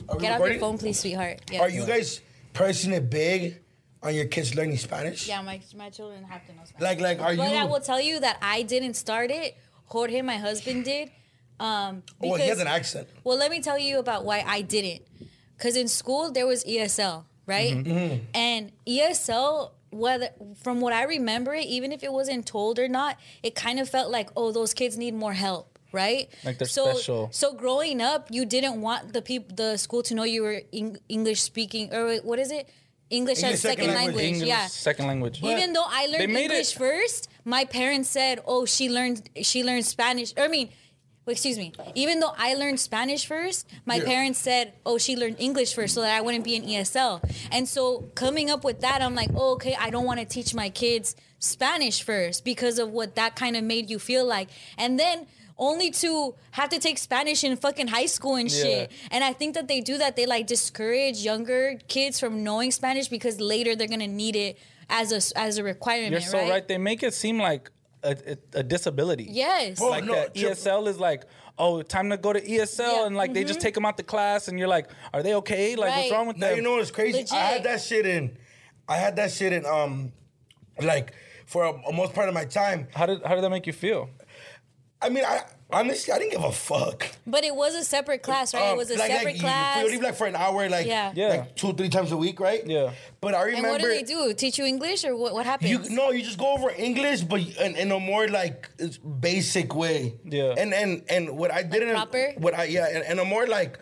Get off your phone, please, sweetheart. Yes. Are you guys pressing it big on your kids learning Spanish? Yeah, my children have to know Spanish. Like, are you? But I will tell you that I didn't start it. Jorge, my husband, did. Well, he has an accent. Well, let me tell you about why I didn't. Because in school, there was ESL, right? Mm-hmm. And ESL, from what I remember, even if it wasn't told or not, it kind of felt like, oh, those kids need more help, right? Like they're special. So growing up, you didn't want the school to know you were English speaking, or what is it? English as second language. English, yeah. second language. Even though I learned English first, my parents said, "Oh, she learned Spanish." Even though I learned Spanish first, my parents said, "Oh, she learned English first so that I wouldn't be in ESL." And so coming up with that, I'm like, "Oh, okay, I don't want to teach my kids Spanish first because of what that kind of made you feel like." And then only to have to take Spanish in fucking high school and shit. And I think that they do that. They like discourage younger kids from knowing Spanish because later they're gonna need it as a requirement. You're so right. They make it seem like a disability. Yes. Bro, Like that ESL is like, oh, time to go to ESL, and like they just take them out the class, and you're like, are they okay? Like, what's wrong with now, them? you know what's crazy? Legit. I had that shit in like for a most part of my time. How did that make you feel? I mean, honestly, I didn't give a fuck. But it was a separate class, right? It was a separate class. You leave like for an hour, like 2-3 times a week, right? Yeah. But I remember. And what do they do? Teach you English, or what happens? You just go over English, but in a more like basic way. Yeah. And what I didn't proper? and a more like.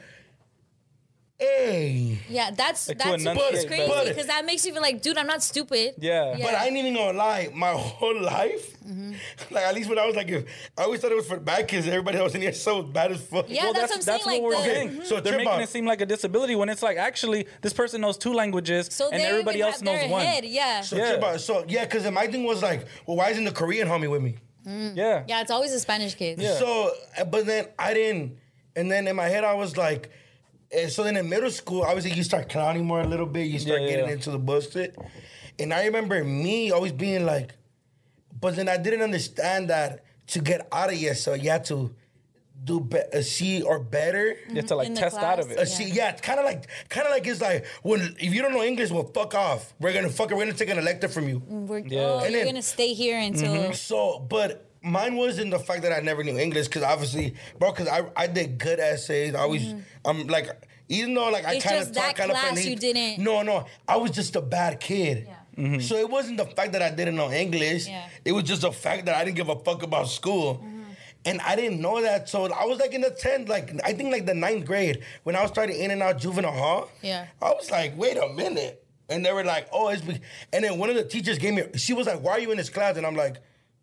Hey. Yeah, that's Like crazy but- because that makes you feel like, dude, I'm not stupid. Yeah. But I ain't even gonna lie, my whole life, like at least when I was like, I always thought it was for bad kids. Everybody else in here so bad as fuck. Yeah, that's what I'm saying. That's Like what we're the- saying. So They're making it seem like a disability when it's like actually this person knows 2 languages So and they everybody even else have knows their 1. head, yeah. Because my thing was like, well, why isn't the Korean homie with me? Yeah. Yeah, it's always the Spanish kids. Yeah. So, but then I didn't, and then in my head I was like, and so then in middle school, obviously you start clowning more a little bit, you start getting into the bullshit. And I remember me always being like, but then I didn't understand that to get out of ESL, you had to do a C or better. You have to like In the test out of class. it. A C, yeah, it's kind of like it's like when if you don't know English, well, fuck off. We're gonna take an elective from you. And And you're then- gonna stay here until So, but mine wasn't the fact that I never knew English, because obviously, bro, because I did good essays. I always, I'm like, even though like I It's kind just of that talk kind of class funny. you didn't- No, I was just a bad kid. Yeah. So it wasn't the fact that I didn't know English. Yeah. It was just the fact that I didn't give a fuck about school. And I didn't know that. So I was like in the 10th, like I think like the 9th grade, when I was starting in and out juvenile hall. Yeah. I was like, wait a minute. And they were like, oh, and then one of the teachers gave me, she was like, why are you in this class? And I'm like,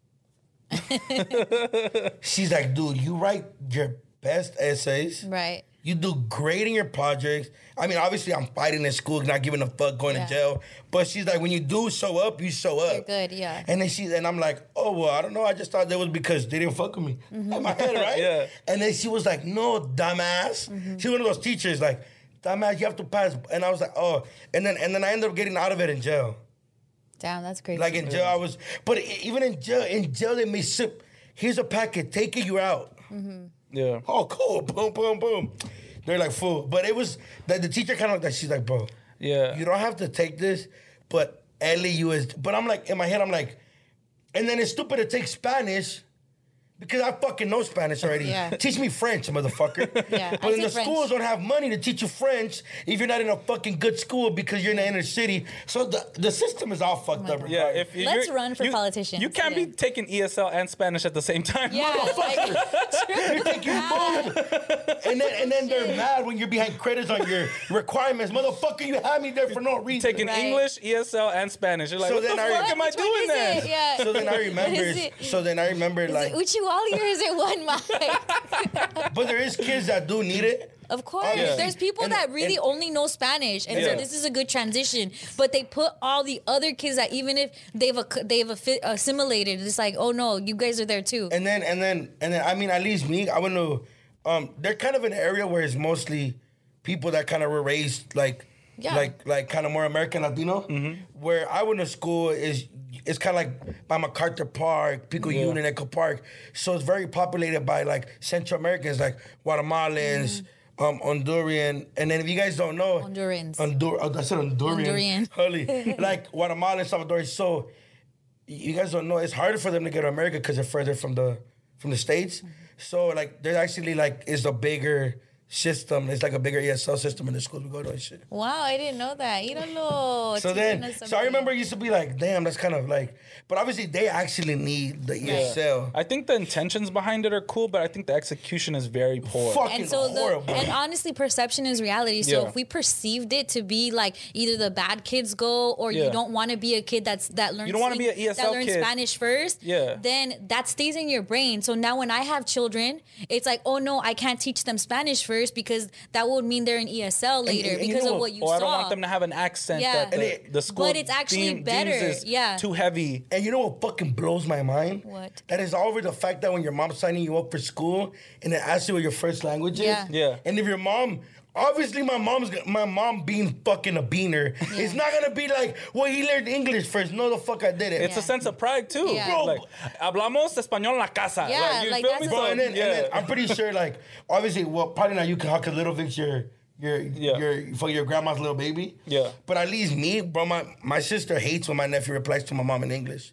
she's like, dude, you write your best essays. right. You do great in your projects. I mean, obviously, I'm fighting in school, not giving a fuck, going to jail. But she's like, when you do show up, you show up. You're good, yeah. And then and I'm like, oh, well, I don't know. I just thought that was because they didn't fuck with me. In my head, right? Yeah. And then she was like, no, dumbass. She's one of those teachers, like, dumbass, you have to pass. And I was like, oh. And then I ended up getting out of it in jail. Damn, that's crazy. Like in jail, but even in jail, they may sip. Here's a packet. Take it, you're out. Yeah. Oh, cool. Boom, boom, boom. They're like, fool. But it was, the teacher kind of like that. She's like, bro, Yeah. you don't have to take this, but LEU is. But I'm like, in my head, I'm like, and then it's stupid to take Spanish because I fucking know Spanish already. Yeah. Teach me French, motherfucker. Yeah, I But then take the French. schools don't have money to teach you French if you're not in a fucking good school because you're in the inner city. So the system is all fucked up. Yeah, if Let's you're- run for politicians. You can't be taking ESL and Spanish at the same time. Yeah, They take you both. And then they're mad when you're behind credits on your requirements. Motherfucker, you had me there for no reason. Taking Right. English, ESL, and Spanish. You're like, So what the then fuck am I Which one doing is then? it? Yeah. So then I remember. Is it- Is Is it Uchiwali or is it one mic? but there is kids that do need it. Of course. Obviously. There's people And- that really and- only know Spanish. And so Yeah. this is a good transition. But they put all the other kids that even if they've assimilated, it's like, oh no, you guys are there too. And then I mean, at least me, I went to. They're kind of in an area where it's mostly people that kind of were raised like kind of more American Latino. Where I went to school it's kind of like by MacArthur Park, Pico Union, Echo Park. So it's very populated by like Central Americans, like Guatemalans, Honduran, and then if you guys don't know, Hondurans. I said Honduran. Honduran. Holy, like Guatemala and Salvador. So you guys don't know, it's harder for them to get to America because they're further from the States. So like, there's actually like is a bigger system. It's like a bigger ESL system in the schools we go to and shit. Wow, I didn't know that. Iralo. So I remember it used to be like, damn, that's kind of like, but obviously they actually need the ESL. I think the intentions behind it are cool, but I think the execution is very poor. Fucking And so horrible. and honestly, perception is reality. So Yeah. if we perceived it to be like either the bad kids go or Yeah. you don't want to be a kid that learns You don't wanna be an ESL that learns kid. Spanish first, Yeah. then that stays in your brain. So now when I have children, it's like, oh no, I can't teach them Spanish first because that would mean they're in ESL later and you because know of what you Or saw. I don't want them to have an accent Yeah. that the school But it's actually deems better. is Yeah. too heavy. And you know what fucking blows my mind? What? That is all over the fact that when your mom's signing you up for school and it asks you what your first language is. Yeah. Yeah. And if your mom, obviously my mom being fucking a beaner, it's not gonna be like, well, he learned English first. No, the fuck I didn't. It's a sense of pride too. Yeah. Bro. Like, hablamos español en la casa. Yeah, like, you like, feel that's me? a- Bro, So, and then yeah. I'm pretty sure, like, obviously, well, probably not you, because Little Vic's your for your grandma's little baby. Yeah. But at least me, bro, my sister hates when my nephew replies to my mom in English.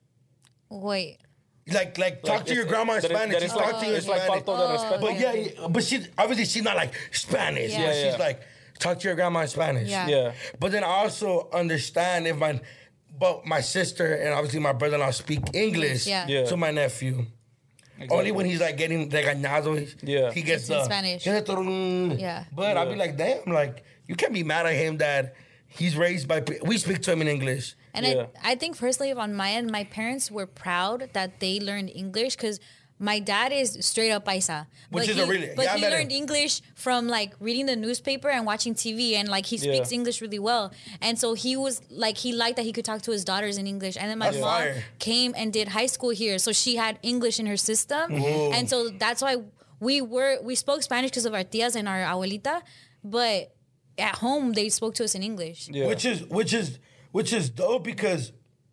Wait. Like talk to your grandma in Spanish. She's talk to you in it's like Spanish. falta de respeto. But yeah, but she obviously she's not like Spanish. Yeah. But Yeah. she's like, talk to your grandma in Spanish. Yeah. Yeah. But then I also understand if my sister and obviously my brother-in-law speak English Yeah. Yeah. to my nephew. Exactly. Only when he's like getting regañado, Yeah. he gets It's in the Spanish. Yeah. But I'll be like, damn, like you can't be mad at him that he's raised by. We speak to him in English. And Yeah. I think personally on my end, my parents were proud that they learned English because my dad is straight up paisa. Which But is a really- But yeah, I he met learned him. English from like reading the newspaper and watching TV, and like he speaks Yeah. English really well. And so he was like, he liked that he could talk to his daughters in English. And then my That's mom fire. came and did high school here, so she had English in her system, and so that's why we spoke Spanish because of our tias and our abuelita, but at home they spoke to us in English. Yeah. Which is dope because,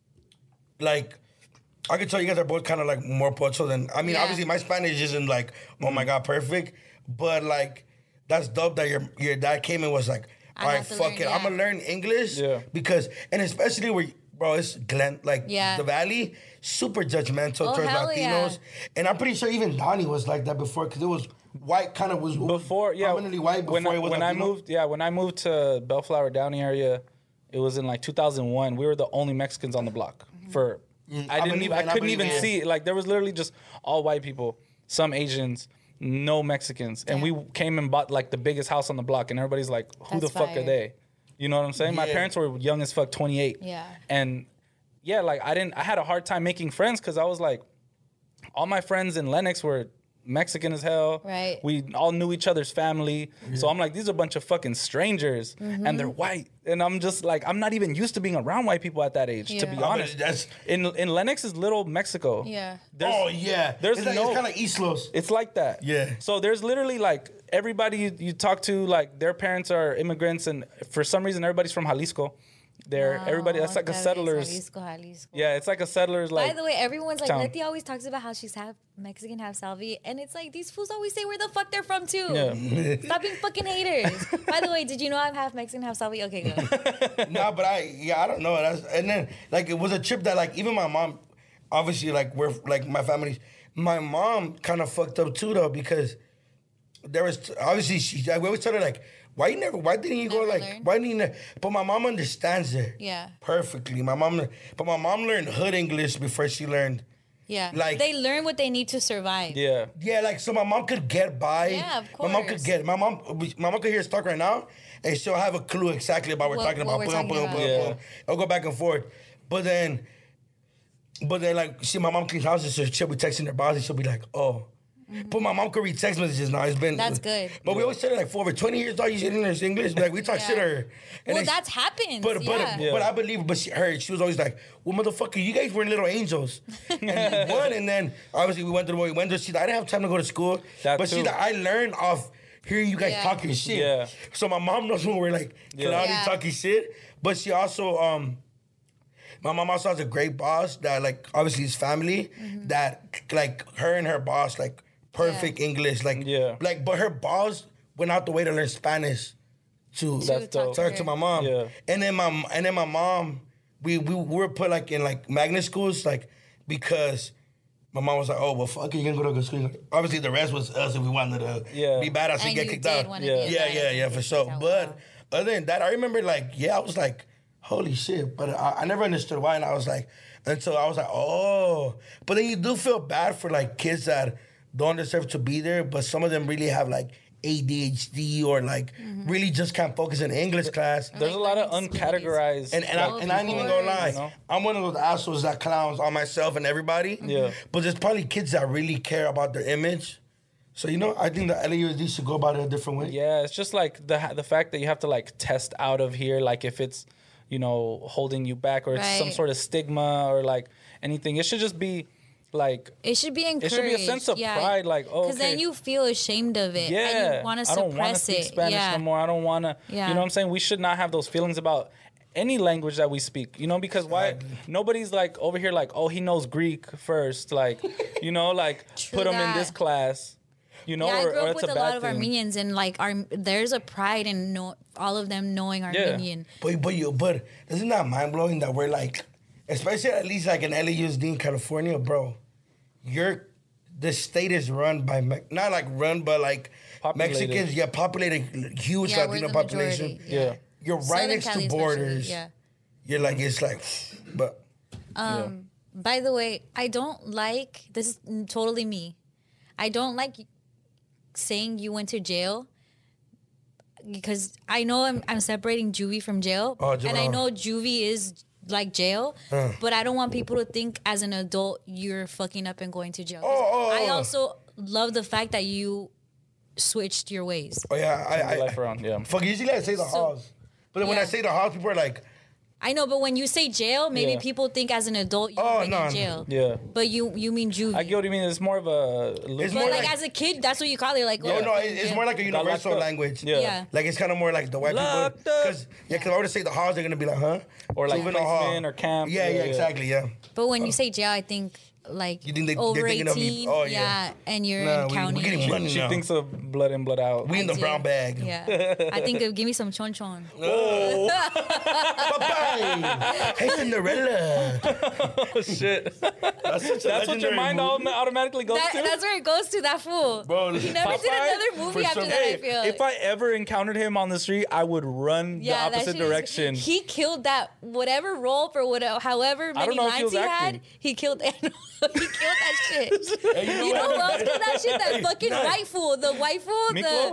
like, I can tell you guys are both kind of like more pocho than. I mean, Yeah. obviously my Spanish isn't like, oh my god, perfect, but like that's dope that your dad came and was like, I all right, have to fuck learn, it, yeah. I'm gonna learn English. Yeah. Because and especially where. Bro, it's Glen, like Yeah. the Valley, super judgmental Oh, towards hell Latinos, yeah. and I'm pretty sure even Donnie was like that before because it was white, kind of was Before, yeah, prominently white before when, it was when I Latino. moved, when I moved to Bellflower Downey area, it was in like 2001. We were the only Mexicans on the block. For I couldn't even it. see, like, there was literally just all white people, some Asians, no Mexicans, and we came and bought like the biggest house on the block, and everybody's like, who That's the fuck fire. are they? You know what I'm saying? My Yeah. parents were young as fuck, 28. Yeah. And yeah, like I had a hard time making friends because I was like, all my friends in Lenox were Mexican as hell. Right. We all knew each other's family. So I'm like, these are a bunch of fucking strangers Mm-hmm. and they're white. And I'm just like, I'm not even used to being around white people at that age, to Yeah. be No, but honest. that's- in Lennox is little Mexico. Yeah. There's- Oh yeah, there's it's, like, no- it's kind of like East Los. It's like that. Yeah. So there's literally like everybody you talk to, like their parents are immigrants, and for some reason everybody's from Jalisco. Everybody, that's like a settlers. Jalisco. Yeah, it's like a settlers By like. the way, everyone's like, town. Letty always talks about how she's half Mexican, half Salvi, and it's like these fools always say where the fuck they're from too. Yeah. Stop being fucking haters. By the way, did you know I'm half Mexican, half Salvi? Okay, go. Nah, but I don't know. And then like it was a trip that like even my mom, obviously like we're like my family, my mom kind of fucked up too though because there was obviously we always tell her like why didn't you go Never like learn? why didn't you but my mom understands it Yeah. perfectly. My mom learned hood English before she learned Yeah. Like- they learn what they need to survive. Yeah. yeah, like so my mom could get by. Yeah, of My mom could course. my mom could hear us talk right now, and she'll have a clue exactly about what we're What- talking what about. we're talking about. Yeah. I'll go back and forth, but then like see, my mom cleans houses, so she'll be texting her boss, and she'll be like, oh. But my mom could read text messages now. It's been That's good. But we always said it like for over 20 years, dog. You should learn English. Like we talk Yeah. shit to her. And Well, then that's happened. But yeah. but I believe. But she was always like, "Well, motherfucker, you guys were little angels." And one, and then obviously we went to the way we went to. She, I didn't have time to go to school, That but she, too. I learned off hearing you guys Yeah. talking shit. Yeah. So my mom knows when we're like cloudy Yeah. talking shit, but she also my mom also has a great boss that like obviously is family that like her and her boss like perfect English like Yeah. like but her boss went out the way to learn Spanish to That's dope. talk to my mom. Yeah. And then my mom, we were put like in like magnet schools, like because my mom was like, oh well, fuck it, you can go to school. Obviously, the rest was us if we wanted to be badass and get kicked out. Yeah, for sure. But other than that, I remember like, I was like, holy shit. But I never understood why, and I was like, until I was like, oh. But then you do feel bad for like kids that don't deserve to be there, but some of them really have like ADHD or like really just can't focus in English class. There's a lot of uncategorized. And I ain't even gonna lie. You know? I'm one of those assholes that clowns on myself and everybody. Yeah. But there's probably kids that really care about their image. So, I think the LAUSD should go about it a different way. Yeah, it's just like the fact that you have to like test out of here, like if it's, holding you back or it's some sort of stigma or like anything. It should just be like it should be encouraged. It should be a sense of pride, like because then you feel ashamed of it. and you want to suppress it. I don't want to speak Spanish no more. I don't want to. You know what I'm saying? We should not have those feelings about any language that we speak. Because why? Nobody's like over here like, oh, he knows Greek first, like, like put him in this class. I grew up with a lot of Armenians, and like there's a pride in all of them knowing Armenian. But isn't that mind blowing that we're like, especially at least like in LAUSD in California, bro, the state is run by not like run, but like populated. Mexicans, populated huge Latino population. Yeah. You're right Southern next Cali to borders. Yeah. You're like it's like, but. By the way, I don't like this is totally me. I don't like saying you went to jail because I know I'm separating juvie from jail, and I know juvie is like jail, but I don't want people to think as an adult you're fucking up and going to jail. I also love the fact that you switched your ways. Oh yeah, I life around. Yeah, fuck. Usually I say the halls, but then when I say the halls, people are like. I know, but when you say jail, maybe people think as an adult you're in jail. Yeah. But you mean juvie. I get what you mean. It's more of a... It's more like as a kid, that's what you call it. Like, it's more like a universal language. Yeah. Like, it's kind of more like the white people. Because if I were to say the halls, they're going to be like, huh? Or like placement or camp. Yeah, exactly, yeah. But when you say jail, I think... Like you think over 18, and you're in county. We're getting money she now. thinks of blood in, blood out. We in the brown bag. Yeah, I think of give me some chon chon. Oh, bye-bye. Hey, Cinderella. Oh shit. That's what your mind automatically goes to. That's where it goes to. That fool. Bro, he never did another movie after that. I feel. If I ever encountered him on the street, I would run the opposite direction. He killed that whatever role for whatever, however many lines he had. He killed. He killed that shit. You know who else killed that shit? That fucking white fool. The white fool.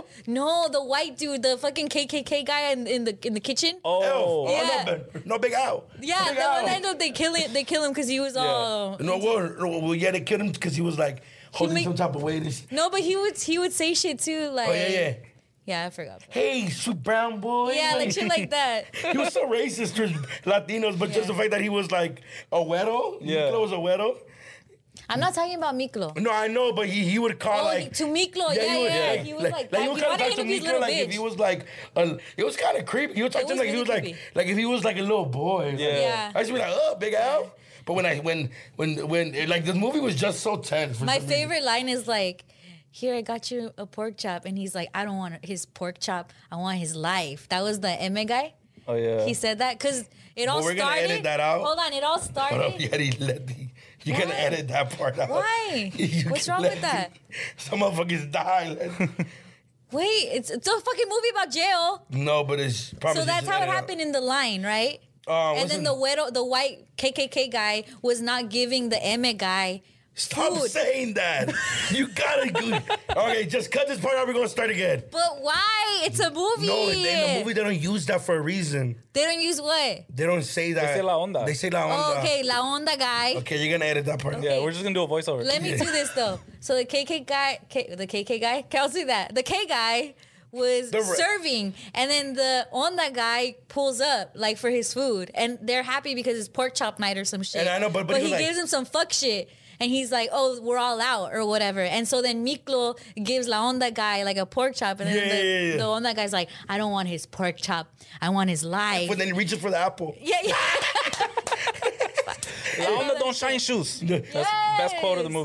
The white dude. The fucking KKK guy in the kitchen. Oh, yeah. No, Big Al. Yeah, Big the Al. one that they kill him because he was all. They killed him because he was like holding some type of weight. No, but he would say shit too, like. Oh yeah. Yeah, I forgot. Hey, sweet brown boy. Yeah, like shit like that. He was so racist to Latinos, but just the fact that he was like a güero. Yeah. Miklo was a güero. I'm not talking about Miklo. No, I know, but he would call like to Miklo. Yeah. He was like he would talk to Miklo like if he was like it was kind of creepy. He would talk to him like he was like if he was like a little boy. Yeah. I used to be like, oh, Big Al. But when like the movie was just so tense. My favorite line is like, here, I got you a pork chop. And he's like, I don't want his pork chop. I want his life. That was the Emme guy. Oh, yeah. He said that because it all started. We're going to edit that out. Hold on. It all started. You're going to edit that part out. Why? What's wrong with that? Some motherfuckers die. Wait, it's a fucking movie about jail. No, but it's probably... So that's how it happened in the line, right? And then the white KKK guy was not giving the Emmett guy Stop food. saying that. You gotta do. Okay, just cut this part out. We're gonna start again. But why? It's a movie. No, in the movie they don't use that for a reason. They don't use what? They don't say that. They say la onda. They say la onda. Oh, okay, la onda guy. Okay, you're gonna edit that part. Yeah, we're just gonna do a voiceover. Let me do this though. So the KK guy, I'll see that. The K guy was serving, and then the onda guy pulls up like for his food, and they're happy because it's pork chop night or some shit. And I know, but he gives him some fuck shit. And he's like, oh, we're all out or whatever. And so then Miklo gives La Onda guy like a pork chop. And then the Onda guy's like, I don't want his pork chop. I want his life. But then he reaches for the apple. Yeah. La Onda don't shine shoes. That's the best quote of the movie.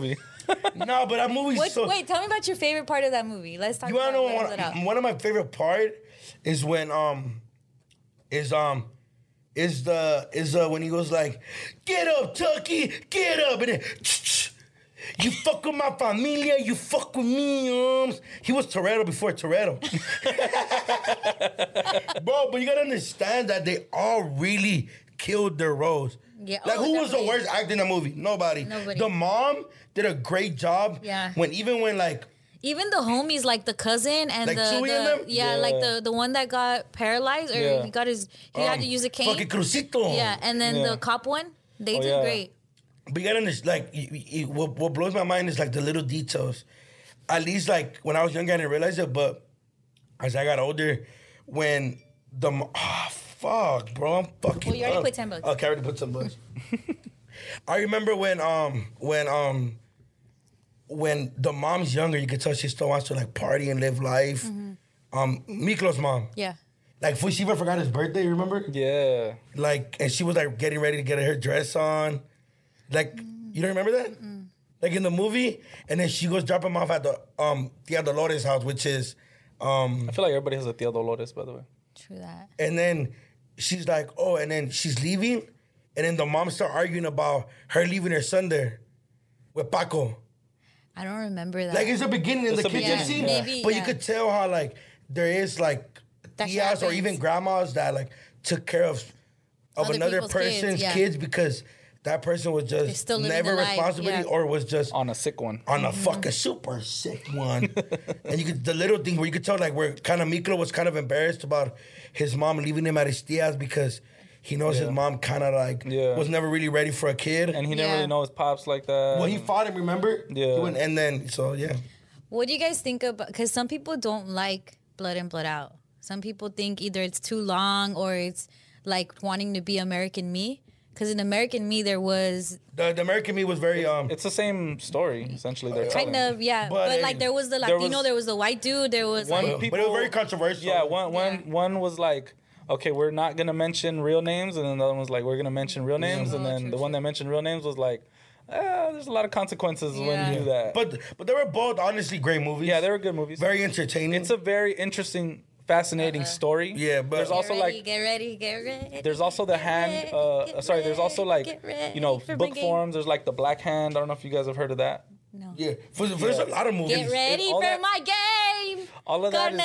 No, but that movie's so... Wait, tell me about your favorite part of that movie. Let's talk You about want to know one of my favorite part is when when he goes like, "Get up, Tucky, get up," and then you fuck with my familia, you fuck with me, He was Toretto before Toretto. Bro, but you gotta understand that they all really killed their roles. Yeah. Like, who was the worst actor in the movie? Nobody. The mom did a great job. Yeah. When even the homies, like the cousin and like Chewie and them? like the one that got paralyzed or he had to use a cane. Fucking Crucito. Yeah, and then the cop one, they did great. But you gotta understand, like, what blows my mind is like the little details. At least like when I was younger, I didn't realize it, but as I got older, when fuck, bro, I'm fucking. Well, you already put $10. Okay, I already put $10. I remember when the mom's younger, you could tell she still wants to like party and live life. Miklo's mom. Yeah. Like, she even forgot his birthday, you remember? Yeah. Like, and she was like getting ready to get her dress on. Like, you don't remember that? Like in the movie, and then she goes drop him off at the Tia Dolores house, which is I feel like everybody has a Tia Dolores, by the way. True that. And then she's like, oh, and then she's leaving, and then the mom start arguing about her leaving her son there with Paco. I don't remember that. Like, it's the beginning in the kitchen scene, but you could tell how like there is like tias or even grandmas that like took care of Other another people's person's kids because that person was just never responsibility or was just on a sick one, on a fucking super sick one. And you could the little thing where you could tell like where kind of Miklo was kind of embarrassed about his mom leaving him at his tia's because he knows his mom kind of like was never really ready for a kid, and he didn't really know his pops like that. Well, he fought him, remember? Yeah, and then What do you guys think about? Because some people don't like Blood In, Blood Out. Some people think either it's too long or it's like wanting to be American Me. Because in American Me, there was... The American Me was very... It's the same story, essentially. Kind of, yeah. But like, there was the Latino, there was the white dude, there was... but it was very controversial. Yeah, one was like, okay, we're not going to mention real names. And then the other one was like, we're going to mention real names. And then the one that mentioned real names was like, there's a lot of consequences when you do that. But they were both honestly great movies. Yeah, they were good movies. Very entertaining. It's a very interesting... fascinating story. Yeah, but there's also get ready. There's also the hand. There's also like book forms. There's like the Black Hand. I don't know if you guys have heard of that. No. Yeah, there's a lot of movies. Get ready for my game. All of that.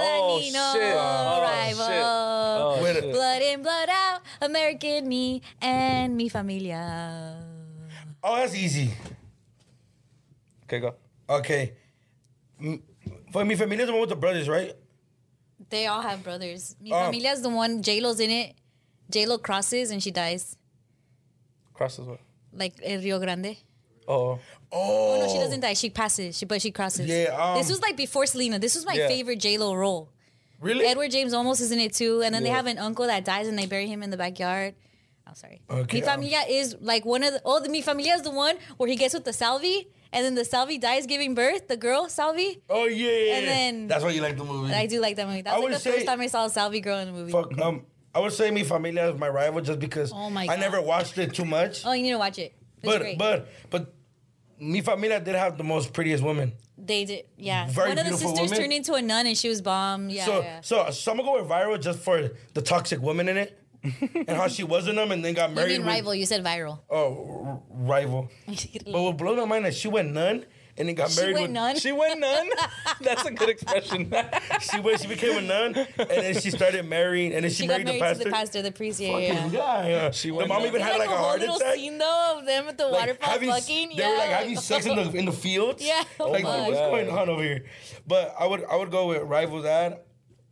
Shit. Blood In, Blood Out. American Me and Mi Familia. Oh, that's easy. Okay, go. Okay. For Mi Familia is the one with the brothers, right? They all have brothers. Mi Familia is the one, J-Lo's in it. J-Lo crosses and she dies. Crosses what? Like El Rio Grande. Oh, no, she doesn't die. She passes. But she crosses. Yeah. This was like before Selena. This was my favorite J-Lo role. Really? Edward James Olmos is in it too. And then they have an uncle that dies and they bury him in the backyard. Oh, sorry. Okay, Mi Familia is like one of the... Mi Familia is the one where he gets with the Salvi. And then the Salvi dies giving birth, the girl, Salvi. Oh, yeah. And then... That's why you like the movie. I do like that movie. That was like the first time I saw a Salvi girl in a movie. Fuck, I would say Mi Familia is my rival just because I never watched it too much. Oh, you need to watch it. It's great. But Mi Familia did have the most prettiest women. They did, yeah. Very one of the beautiful sisters women. turned into a nun and she was bomb. Yeah, so I'm gonna go with viral just for the toxic woman in it. And how she was in them and then got married. You mean rival, you said viral. Oh, rival. But what blows my mind is she went nun and then got married with... nun? She went nun? That's a good expression. She became a nun and then she started marrying and then she married the pastor. To the pastor, the priest, yeah. The mom even had like a heart attack. Little scene though of them at the waterfall fucking. They were like having sex in the fields. Yeah. Like, what's going on over here? But I would go with rival that.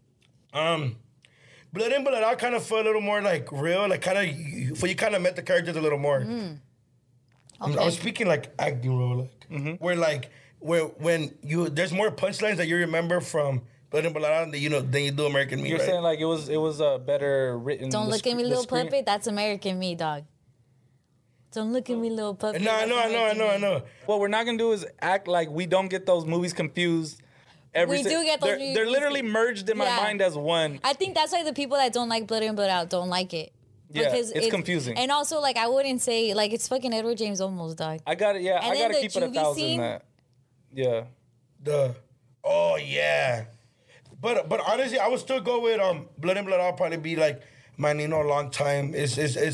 Blood In, Blood Out kind of felt a little more like real, like kind of, you kind of met the characters a little more. Okay. I was speaking like acting role, like where when there's more punchlines that you remember from Blood In, Blood Out than you do American Me. You're saying like it was a better written. Don't look at me, little puppet. That's American Me, dog. Don't look at me, little puppet. No, I know. What we're not gonna do is act like we don't get those movies confused. We do get those movies. They're literally merged in my mind as one. I think that's why the people that don't like Blood In, Blood Out don't like it. Yeah, it's confusing. And also, like, I wouldn't say, like, it's fucking Edward James Olmos, dog. I got it. Yeah, I gotta keep it 1,000. That. Yeah. Oh yeah. But honestly, I would still go with Blood and Blood Out. Probably be like my Nino a long time. It's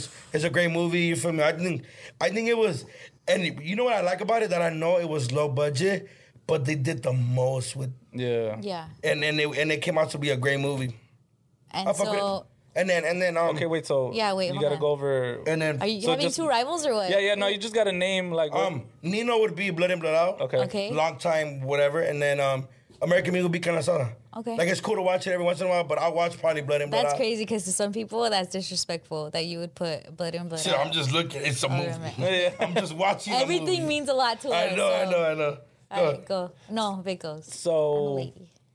a great movie. You feel me? I think it was, and you know what I like about it, that I know it was low budget, but they did the most with. Yeah. And it came out to be a great movie. And so. And then okay, wait. So you gotta go over. And then are you having two rivals or what? Yeah. No, you just gotta name like. Nino would be Blood and Blood Out. Okay. Long time, whatever, and then American Me would be Carne Asada. Okay. Like, it's cool to watch it every once in a while, but I'll watch probably Blood and Blood Out. That's crazy, because to some people, that's disrespectful that you would put Blood and Blood Shit, Out. I'm just looking. It's a movie. I'm just watching. Everything means a lot to us. I know. All right, go. No, Vic goes. So,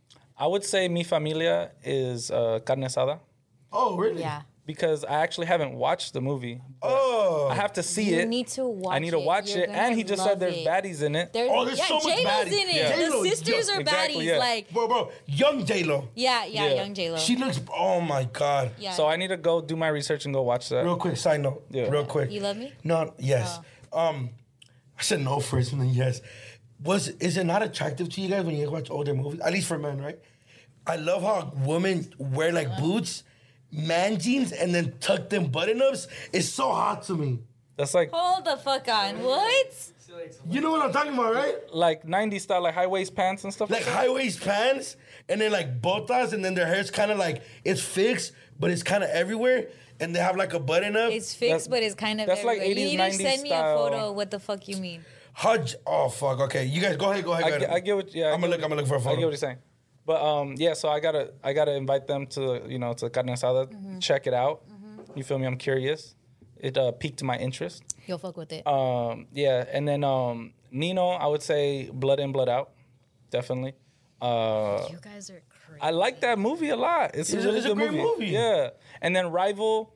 I would say Mi Familia is Carne Asada. Oh, really? Yeah. Because I actually haven't watched the movie. Oh. I have to see it. You need to watch it. I need to watch it. And he just said there's baddies in it. There's so much baddies. in it. Yeah. The sisters are exactly, baddies. yeah. Like, Bro, young J-Lo. Yeah, young J-Lo. She looks, oh my God. Yeah. So I need to go do my research and go watch that. Real quick, side note. Yeah. Real quick. You love me? No, yes. I said no first and then yes. Is it not attractive to you guys when you watch older movies? At least for men, right? I love how women wear like boots, man jeans, and then tuck them button-ups. It's so hot to me. That's like Hold the fuck on. What? You know what I'm talking about, right? like 90s style, like high waist pants and stuff. Like high-waist pants, and then like botas, and then their hair's kind of like, it's fixed, but it's kind of everywhere, and they have like a button-up. It's fixed, but it's kind of that's like everywhere. 80s, You need to 90s send me style. a photo of what the fuck you mean. Oh, fuck, okay. You guys, go ahead. I get what. Yeah, I'm gonna look for a photo. I get what you're saying. But yeah, so I gotta invite them to to Carne Asada, check it out. You feel me? I'm curious. It piqued my interest. You'll fuck with it. Yeah, and then Nino, I would say Blood In, Blood Out, definitely. You guys are crazy. I like that movie a lot. It's a really good great movie. Yeah, and then Rival.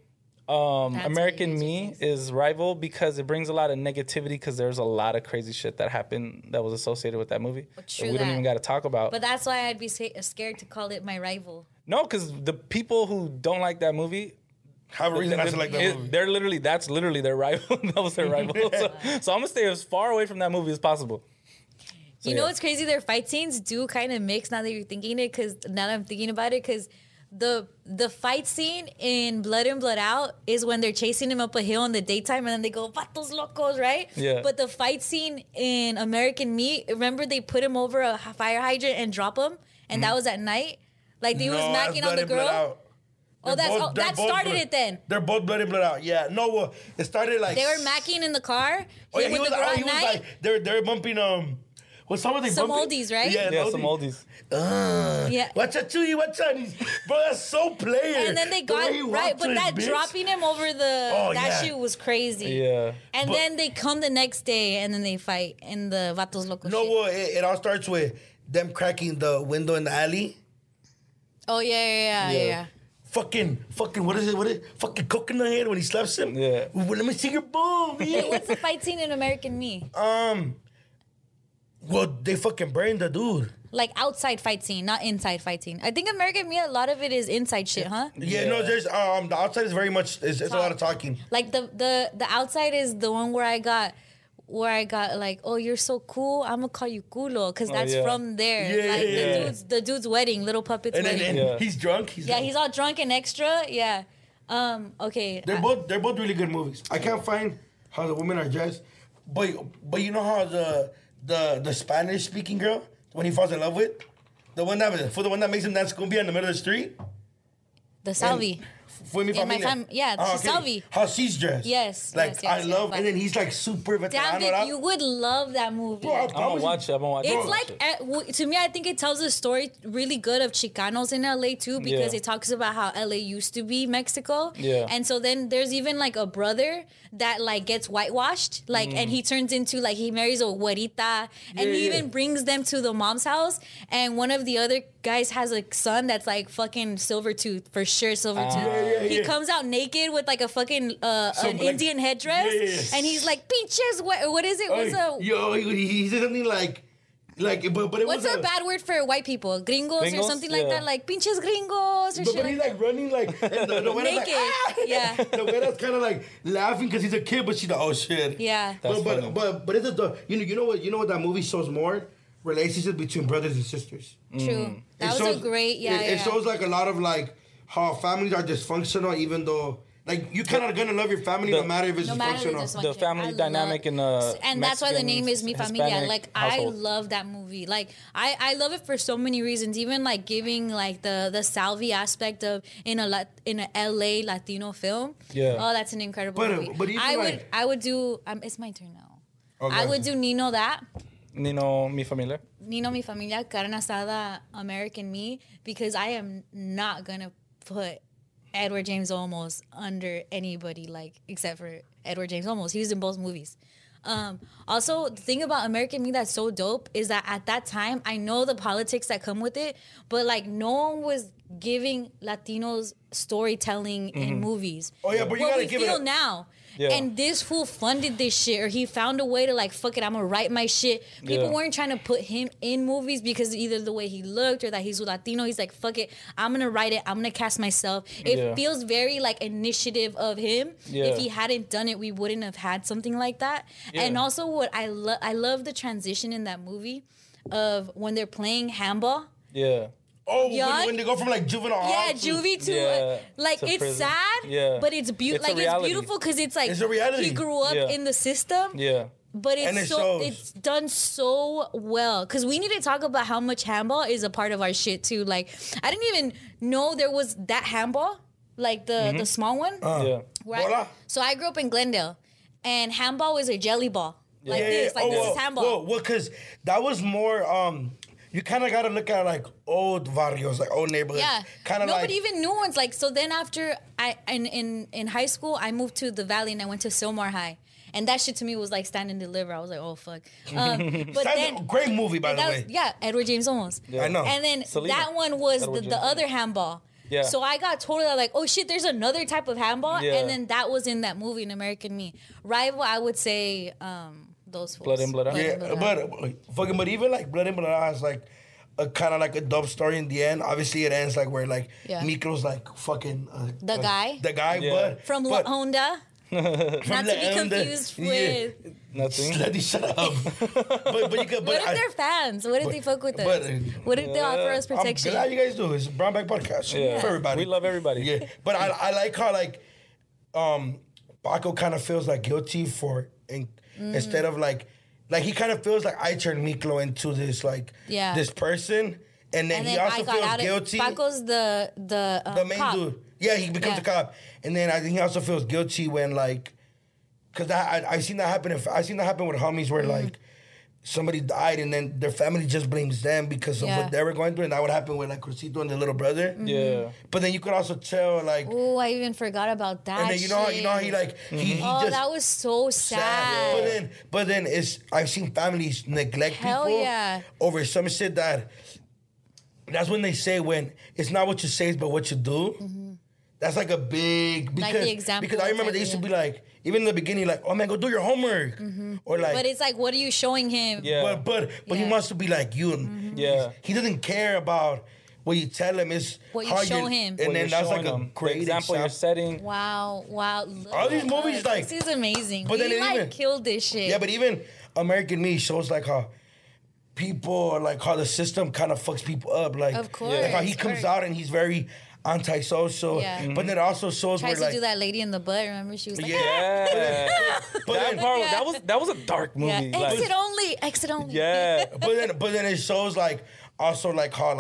American Me is Rival because it brings a lot of negativity because there's a lot of crazy shit that happened that was associated with that movie that we don't even got to talk about. But that's why I'd be scared to call it my rival. No, because the people who don't like that movie have a reason not to like that movie. That's literally their rival. That was their rival. So I'm gonna stay as far away from that movie as possible. So, you know what's crazy? Their fight scenes do kind of mix now that you're thinking it. Because now that I'm thinking about it, because the fight scene in Blood In, Blood Out is when they're chasing him up a hill in the daytime, and then they go "Vatos locos," right? Yeah. But the fight scene in American Me, remember they put him over a fire hydrant and drop him, and that was at night. Like they was macking on the girl. That started it then. They're both Blood In, Blood Out. Yeah, no, it started like they were macking in the car with the girl at night. Like, they're bumping what song were they some bumping? oldies, right? Yeah, some oldies. Yeah. What's a chewy? What's a bro? That's so player. And then they got right, but that dropping him over that shit was crazy. Yeah. And then they come the next day and then they fight in the Vatos Locos. No, well, it all starts with them cracking the window in the alley. Oh yeah. Fucking, what is it? Fucking coconut head when he slaps him. Yeah. Well, let me see your bum. Hey, what's the fight scene in American Me? Well, they fucking burned the dude. Like outside fight scene, not inside fight scene. I think American Me, a lot of it is inside shit, huh? Yeah. No, there's the outside is very much it's a lot of talking. Like the outside is the one where I got like, oh, you're so cool, I'm gonna call you culo, because that's from there. The dude's wedding, Little Puppet's wedding. And he's drunk. He's all drunk and extra. Yeah. Okay. They're both really good movies. I can't find how the women are dressed, but you know how the Spanish speaking girl, when he falls in love with, the one that makes him dance cumbia in the middle of the street, the Salvi. Fue Mi Familia. Salvi. How she's dressed. Yes. I love, and then he's like super veterano. Damn, Vic, you would love that movie. Bro, I'm gonna watch it. It's like, to me, I think it tells a story really good of Chicanos in LA too, because it talks about how LA used to be Mexico. Yeah. And so then there's even like a brother that like gets whitewashed, like, and he turns into like, he marries a güerita, and he even brings them to the mom's house. And one of the other guys has a son that's like fucking Silvertooth, for sure, Silvertooth. He comes out naked with like a fucking an Indian headdress, and he's like, "Pinches, what is it? What's he said something like, Like, but it What's was a bad word for white people? Gringos or something like that? Like, pinches gringos or shit. But he's like running like, and the naked. Like, ah! Yeah. The güera's kind of like laughing because he's a kid, but she's like, oh shit. Yeah. But it's you know what that movie shows more? Relationships between brothers and sisters. True. That was a great, It shows like a lot of like how families are dysfunctional, even though like you kind of gonna love your family no matter if it's dysfunctional. The family dynamic in the and that's why the name is Mi Familia. Hispanic like household. I love that movie. Like I love it for so many reasons. Even like giving like the Salvi aspect of in a LA Latino film. Yeah. Oh, that's an incredible movie. But I would do. It's my turn now. Okay. I would do Nino that. Nino, Mi Familia. Nino, Mi Familia, Carne Asada, American Me, because I am not gonna put Edward James Olmos under anybody like except for Edward James Olmos. He was in both movies. Also, the thing about American Me that's so dope is that at that time, I know the politics that come with it, but like no one was giving Latinos storytelling in movies. Oh yeah, but you gotta give it feel now. Yeah. And this fool funded this shit, or he found a way to like, fuck it, I'm gonna write my shit. People weren't trying to put him in movies because either the way he looked or that he's Latino. He's like, fuck it, I'm gonna write it. I'm gonna cast myself. It feels very like initiative of him. Yeah. If he hadn't done it, we wouldn't have had something like that. Yeah. And also, what I love the transition in that movie of when they're playing handball. Yeah. Oh, when they go from like juvenile hall juvie to like to it's prison. sad, but it's beautiful. Like it's beautiful because it's like it's a reality. He grew up in the system. Yeah. But it's done so well because we need to talk about how much handball is a part of our shit too. Like I didn't even know there was that handball, like the small one. Right? So I grew up in Glendale, and handball was a jelly ball like this. Like this is handball. Well, because that was more. You kind of got to look at like old barrios, like old neighborhoods. Yeah, kind of but even new ones. Like so, then after in high school, I moved to the Valley and I went to Silmar High, and that shit to me was like Stand and Deliver. I was like, oh fuck. But then great movie by the way. Yeah, Edward James Olmos. Yeah. I know. And then that one was the other handball. Yeah. So I got totally like, oh shit, there's another type of handball, and then that was in that movie in American Me. Rival, I would say. Those fools. Blood In, Blood Out. But even like Blood In, Blood Out has like a kind of like a dope story in the end. Obviously, it ends like where like Miklo's like fucking the guy, but from La Honda. Not to be confused with nothing. Let me shut up. but you could. What if they're fans? What if they fuck with us? What if they offer us protection? I'm glad you guys do. It's a Brown Bag Podcast for everybody. We love everybody. Yeah, but I like how like Baco kind of feels like guilty for instead of like he kind of feels like I turned Miklo into this like this person, and then he also feels guilty. Baco's the main cop. dude. Yeah, he becomes a cop, and then I think he also feels guilty when like, cause I've seen that happen. I've seen that happen with homies where like somebody died and then their family just blames them because of what they were going through, and that would happen with like Crucito and the little brother. Yeah. But then you could also tell like, oh, I even forgot about that. And then you know how he like he just that was so sad. But then I've seen families neglect people over some shit that's when they say when it's not what you say but what you do. That's like a big because, like the example because I remember they used to be like, even in the beginning, like, oh man, go do your homework. Or like, but it's like, what are you showing him? Yeah. But he wants to be like you. Yeah. He doesn't care about what you tell him. It's what you show him. And then that's like a great example you're setting. Wow. All these movies like this is amazing. But he like killed this shit. Yeah, but even American Me shows like how people or like how the system kind of fucks people up. Like, of course. Like how he comes out and he's very antisocial, but then it also shows tries where to do that lady in the butt. Remember, she was like, that was a dark movie. Yeah. Exit only. Yeah, but then it shows like also like how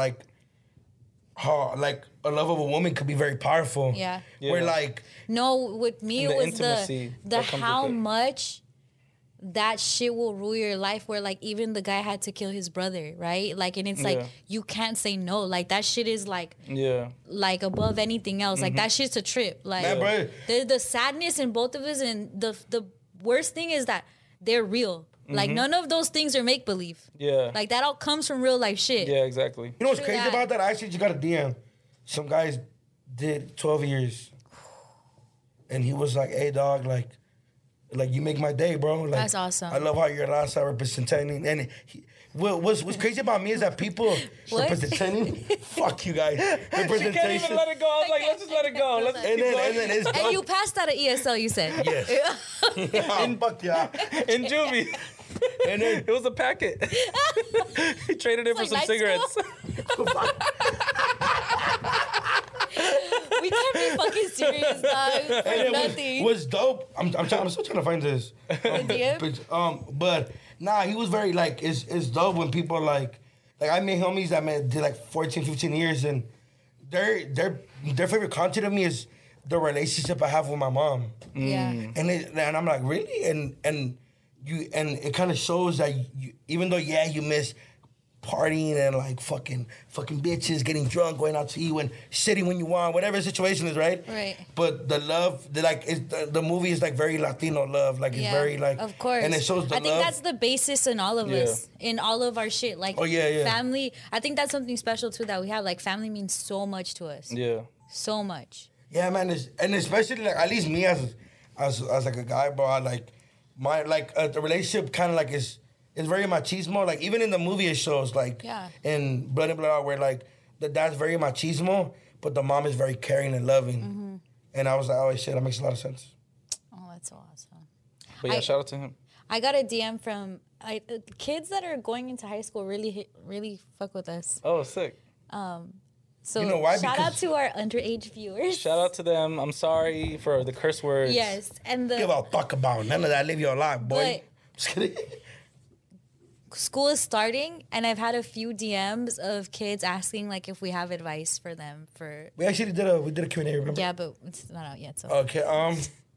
like a love of a woman could be very powerful. Yeah. Where like with me it was the how much that shit will rule your life, where like even the guy had to kill his brother, right? Like, and it's like you can't say no. Like that shit is like like above anything else. Like that shit's a trip. Like the sadness in both of us, and the worst thing is that they're real. Like none of those things are make believe. Yeah, like that all comes from real life shit. Yeah, exactly. You know what's crazy about that? I actually just got a DM. Some guys did 12 years, and he was like, "Hey, dog, like you make my day, bro. Like, that's awesome. I love how you're Raza representing." And What's crazy about me is that people representing. Fuck you guys. Representation. She can't even let it go. I was like, let's just let it go. Let's and then it's and you passed out of ESL, you said. Yes. Fuck yeah. In juvie. And then it was a packet. He traded it for some cigarettes. We can't be fucking serious, dog. For nothing. What's dope? I'm still trying to find this. But nah, he was very like it's dope when people like I made homies that did like 14, 15 years, and their favorite content of me is the relationship I have with my mom. Yeah. And I'm like, really? And it kind of shows that even though you miss partying and like fucking bitches, getting drunk, going out to eat, and sitting when you want, whatever the situation is, right? Right. But the love, the movie is like very Latino love, like it's very like, of course, and it shows the love. I think that's the basis in all of us, in all of our shit. Like, family. I think that's something special too that we have. Like, family means so much to us. Yeah. So much. Yeah, man, and especially like at least me as like a guy, bro. I like the relationship kind of like is. It's very machismo. Like, even in the movie, it shows, like, in Blood and Blood, where, like, the dad's very machismo, but the mom is very caring and loving. Mm-hmm. And I was like, oh, shit, that makes a lot of sense. Oh, that's so awesome. But yeah, shout out to him. I got a DM from kids that are going into high school really fuck with us. Oh, sick. So you know why? Shout out to our underage viewers. Shout out to them. I'm sorry for the curse words. Yes. And give a fuck about none of that. Live your life, boy. Just kidding. School is starting, and I've had a few DMs of kids asking like if we have advice for them for. We actually did a Q&A. Remember? Yeah, but it's not out yet. So. Okay. Oh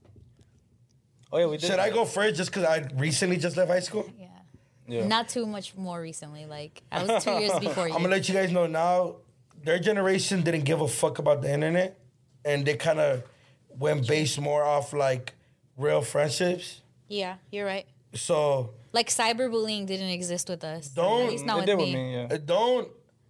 yeah, we did. Should I go first just because I recently just left high school? Yeah. Not too much more recently. Like I was 2 years before you. I'm gonna let you guys know now. Their generation didn't give a fuck about the internet, and they kind of went based more off like real friendships. Yeah, you're right. So. Like cyberbullying didn't exist with us. Don't. At least not with me. Yeah. Don't.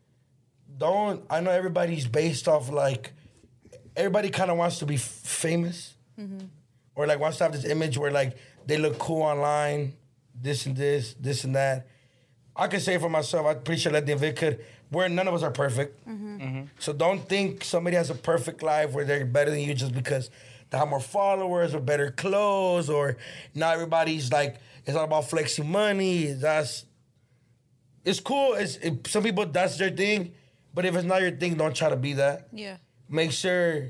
I know everybody's based off like. Everybody kind of wants to be famous, or like wants to have this image where like they look cool online, this and that. I can say for myself, I'm pretty sure that David could. Where none of us are perfect, so don't think somebody has a perfect life where they're better than you just because they have more followers or better clothes, or not everybody's like. It's all about flexing money. It's cool. Some people, that's their thing. But if it's not your thing, don't try to be that. Yeah. Make sure,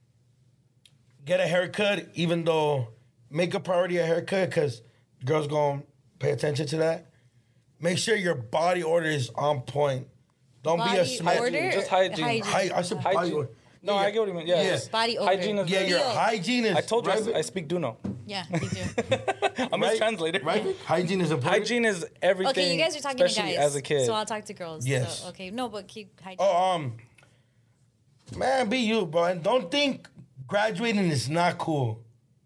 get a haircut, even though, make a priority a haircut, because girls going to pay attention to that. Make sure your body odor is on point. Don't be a smash. Just hygiene. I said body odor. No, I get what you mean. Yeah. Body odor. Hygiene is your hygiene is... I told you I speak Duno. Yeah, you do. I'm his translator. Right? Hygiene is important. Hygiene is everything. Okay, you guys are talking to guys. As a kid. So I'll talk to girls. Yes. So, okay, no, but keep hygiene. Oh, man, be you, bro. And don't think graduating is not cool.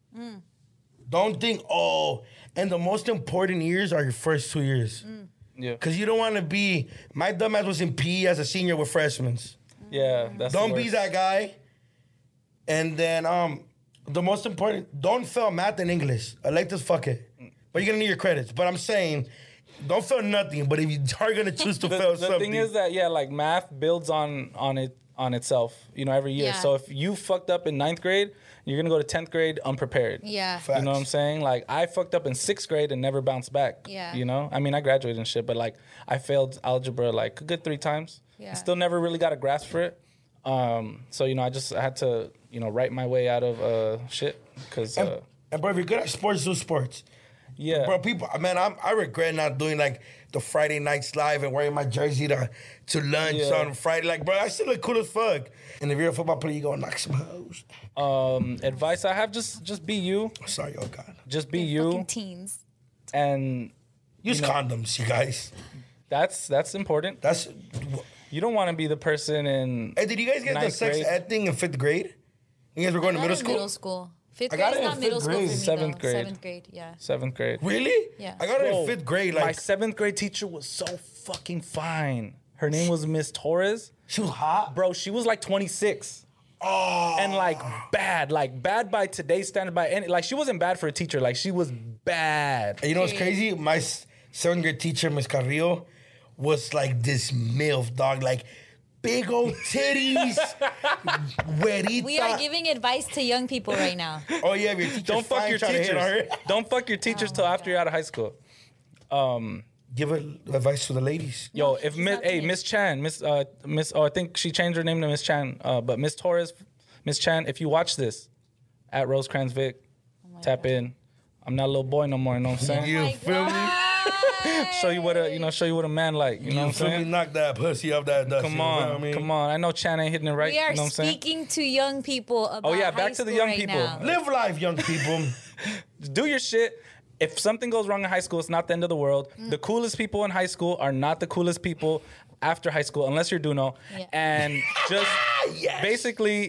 Don't think, and the most important years are your first 2 years. Yeah. Because you don't want to be... My dumbass was in PE as a senior with freshmen. Yeah, that's Don't be that guy. And then the most important, don't fail math and English. Electives, fuck it. But you're gonna need your credits. But I'm saying, don't fail nothing. But if you are gonna choose to fail something, the thing is that like math builds on itself, every year. Yeah. So if you fucked up in 9th grade, you're gonna go to 10th grade unprepared. Yeah. Facts. You know what I'm saying? Like I fucked up in 6th grade and never bounced back. Yeah. I mean, I graduated and shit, but like I failed algebra like a good 3 times. Yeah. Still never really got a grasp for it. So I had to write my way out of shit because and bro, if you're good at sports, do sports. Yeah, bro. People, man, I regret not doing like the Friday nights live and wearing my jersey to lunch on Friday. Like, bro, I still look cool as fuck. And if you're a football player, you gonna knock some hoes. Advice I have: just be you. Sorry, oh god. Just be They're you. fucking teens. And use condoms, you guys. That's important. You don't want to be the person in. Hey, did you guys get the sex ed thing in 5th grade? You guys were going to middle school? Middle school. 5th I grade got is it in not middle 5th school grade. for me, 7th though. grade. 7th grade, yeah. 7th grade. Really? Yeah. I got it in 5th grade. Like my 7th grade teacher was so fucking fine. Her name was Miss Torres. She was hot? Bro, she was like 26. Oh. And like bad by today's standard, like she wasn't bad for a teacher. Like she was bad. And you know what's crazy? My 7th grade teacher, Miss Carrillo, was like this MILF, dog. Like, big old titties. Güerita. We are giving advice to young people right now. Oh, yeah, your teacher's Don't fuck your teachers. Don't fuck your teachers till after you're out of high school. Give advice to the ladies. Yo, if Miss Chan, I think she changed her name to Miss Chan, but Miss Torres, Miss Chan, if you watch this, at Rosecrans Vic, tap in. I'm not a little boy no more, you know what I'm saying? You feel me? Show you what a man like, you know what I'm feel me? saying? Knock that pussy off that dust. Come on, come on. I know Chan ain't hitting it right, We are you know what I'm saying? speaking to young people about back to the young people. Now. Live life, young people. Do your shit. If something goes wrong in high school, it's not the end of the world. The coolest people in high school are not the coolest people after high school, unless you're Duno. Yeah. And just basically,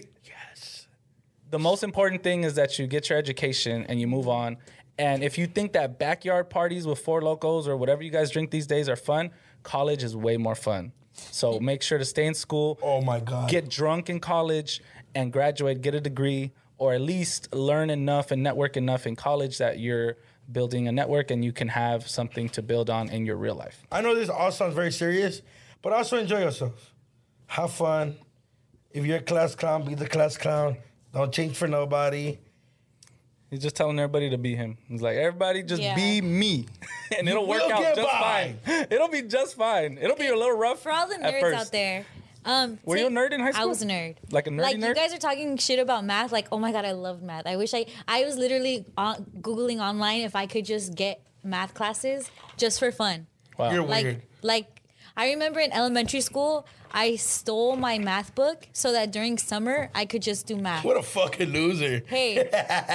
the most important thing is that you get your education and you move on. And if you think that backyard parties with Four Locos or whatever you guys drink these days are fun, college is way more fun. So make sure to stay in school. Oh, my God. Get drunk in college and graduate, get a degree, or at least learn enough and network enough in college that you're building a network and you can have something to build on in your real life. I know this all sounds very serious, but also enjoy yourself. Have fun. If you're a class clown, be the class clown. Don't change for nobody. He's just telling everybody to be him. He's like, everybody just be me. And it'll work out just fine. It'll be just fine. It'll be a little rough For all the at nerds first. out there. Were you a nerd in high school? I was a nerd. Like a nerdy nerd? You guys are talking shit about math. Like, oh my God, I loved math. I wish I was literally Googling online if I could just get math classes just for fun. Wow. You're weird. Like, I remember in elementary school, I stole my math book so that during summer I could just do math. What a fucking loser. Hey,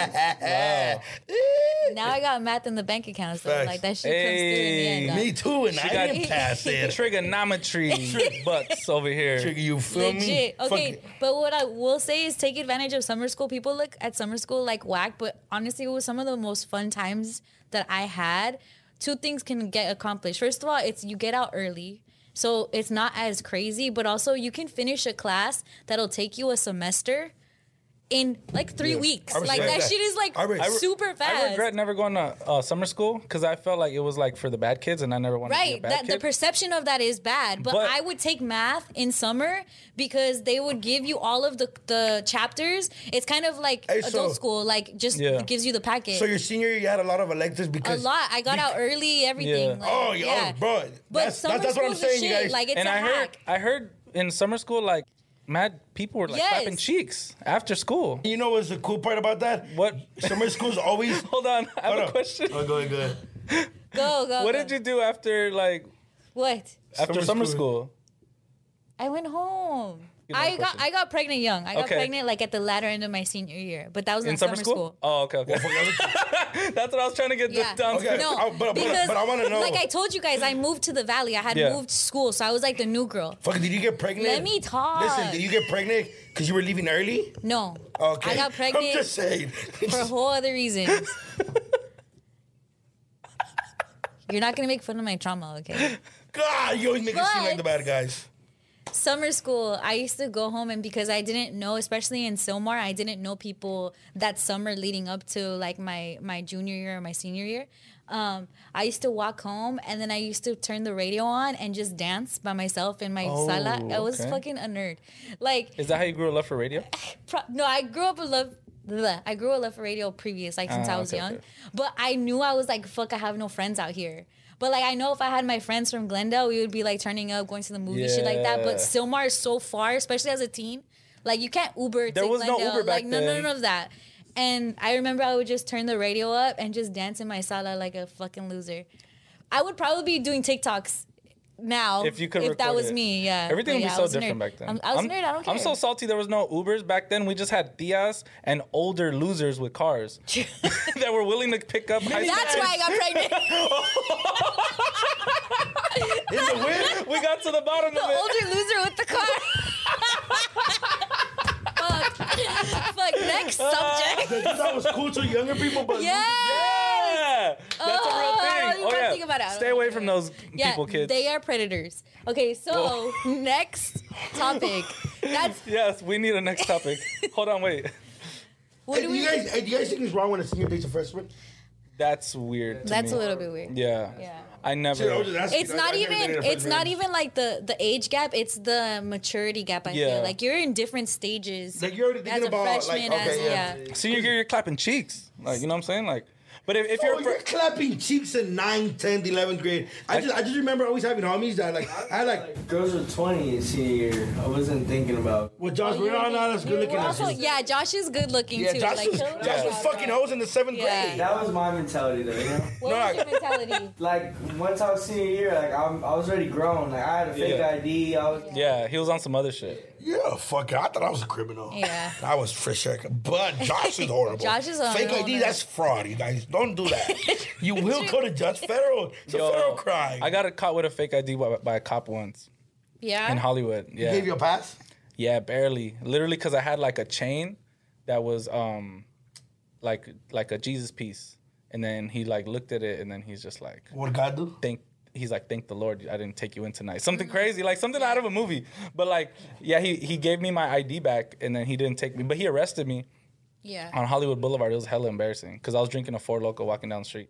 Wow. now I got math in the bank account, so Facts. like that shit comes through in the end. Me too, and I got- didn't pass it. Trigonometry bucks over here. Trigger, you feel me? Legit. Okay, Fuck it. but what I will say is take advantage of summer school. People look at summer school like whack, but honestly, it was some of the most fun times that I had. Two things can get accomplished. First of all, it's you get out early. So it's not as crazy, but also you can finish a class that'll take you a semester in like 3 weeks. I Like respect that that. shit is like super fast. I regret never going to summer school because I felt like it was like for the bad kids and I never wanted to be a Right, bad that the kid. perception of that is bad, but I would take math in summer because they would give you all of the chapters. It's kind of like Hey, adult so- school, like just gives you the packet. So your senior year, you had a lot of electives A because lot. I got out early, everything. Yeah. Like, Oh, yeah, bro. But summer that's what I'm school's saying, the you shit. guys. Like it's And a I hack. heard in summer school like mad people were like clapping cheeks after school. You know what's the cool part about that? What? Summer school's always. Hold on, I have Hold a on. question. Oh, go ahead. Go. What did you do after like What? after summer school? I went home. Give me a question. I got pregnant young. I got Okay. pregnant like at the latter end of my senior year, but that was In in summer school? Oh, okay. That's what I was trying to get Yeah. down Okay. to. No, but I wanna know. Like I told you guys, I moved to the valley. I had Yeah. moved school, so I was like the new girl. Fuck, did you get pregnant? Let me talk. Listen, did you get pregnant because you were leaving early? No. Okay. I got pregnant I'm just saying. for whole other reasons. You're not gonna make fun of my trauma, okay? God, you always make it seem like the bad guys. Summer school, I used to go home, and because I didn't know, especially in Sylmar, I didn't know people that summer leading up to like my junior year or my senior year. I used to walk home, and then I used to turn the radio on and just dance by myself in my sala. I was okay. fucking a nerd. Like, Is that how you grew a love for radio? no, I grew up a love. I grew a love for radio previous, like since I was okay, young. okay. But I knew I was like, fuck, I have no friends out here. But like I know if I had my friends from Glendale, we would be like turning up, going to the movies, shit like that. But Yeah. Sylmar is so far, especially as a teen. Like you can't Uber. There to was no Glendale. Uber back like, then. None of that. And I remember I would just turn the radio up and just dance in my sala like a fucking loser. I would probably be doing TikToks now If you could if that record was it. me. Yeah, Everything But would be yeah, I so was a different nerd. back then. I was a nerd. I don't care. I'm so salty there was no Ubers back then. We just had tias and older losers with cars that were willing to pick up high school That's kids. why I got pregnant. In the wind? We got to the bottom The of it. older loser with the car. Fuck. Next subject. That was cool to younger people, but Yeah. Yeah, that's a real I thing. don't even think about it. I don't Stay know. away from those people, kids. They are predators. Okay, so next topic. That's Yes, we need a next topic. Hold on, wait. what Hey, do do we you guys think it's wrong when a senior dates a freshman? That's weird. That's a little bit weird. Yeah. I never. It's not even like the age gap. It's the maturity gap. I feel like you're in different stages. Like you're already thinking about Senior year, you're clapping cheeks. Like, you know what I'm saying? Like, but if you're clapping cheeks in 9th, 10th, 11th grade, I just remember always having homies that I had like girls were 20 in senior year. I wasn't thinking about. Well, Josh, we're not as good looking as you. Yeah, Josh is good looking too. Josh was fucking hoes in the 7th grade. That was my mentality though, you know? What was your mentality? Like once I was senior year, like I was already grown. Like I had a fake ID. He was on some other shit. Yeah, fuck it. I thought I was a criminal. Yeah. I was for sure. But Josh is horrible. Josh is horrible. Fake ID, that's fraud, you guys. Don't do that. You will go to judge federal. It's a federal crime. I got caught with a fake ID by a cop once. Yeah? In Hollywood. Yeah. He gave you a pass? Yeah, barely. Literally because I had like a chain that was like a Jesus piece. And then he like looked at it and then he's just like, what did God do? He's like, thank the Lord I didn't take you in tonight. Something crazy, like something out of a movie. But like, yeah, he gave me my ID back and then he didn't take me. But he arrested me on Hollywood Boulevard. It was hella embarrassing because I was drinking a Four Loko walking down the street.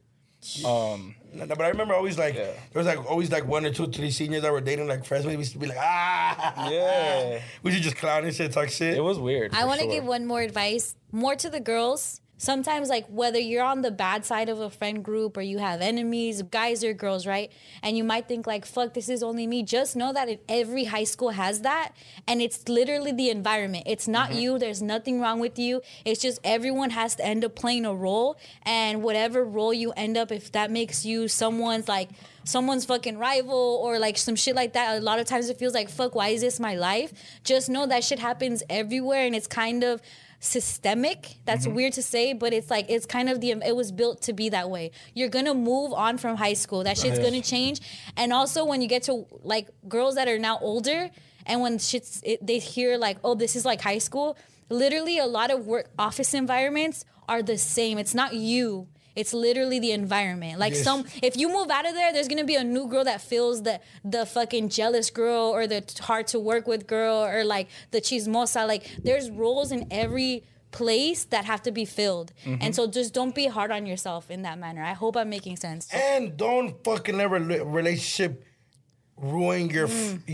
But I remember always like, there was like always like 1 or 2, 3 seniors that were dating like freshmen. We used to be like, Yeah. We should just clown and shit, talk shit. It was weird. I want to give one more advice, more to the girls. Sometimes, like, whether you're on the bad side of a friend group or you have enemies, guys or girls, right? And you might think, like, fuck, this is only me. Just know that every high school has that. And it's literally the environment. It's not you. There's nothing wrong with you. It's just everyone has to end up playing a role. And whatever role you end up, if that makes you someone's fucking rival or like some shit like that, a lot of times it feels like, fuck, why is this my life? Just know that shit happens everywhere and it's kind of systemic. That's weird to say, but it's like it's kind of it was built to be that way. You're gonna move on from high school. That shit's gonna change. And also when you get to like girls that are now older and when they hear like, oh, this is like high school, literally a lot of work office environments are the same. It's not you. It's literally the environment. Like if you move out of there's gonna be a new girl that feels the fucking jealous girl or the hard to work with girl or like the chismosa. Like there's roles in every place that have to be filled. And so just don't be hard on yourself in that manner. I hope I'm making sense. And don't fucking let a relationship ruin your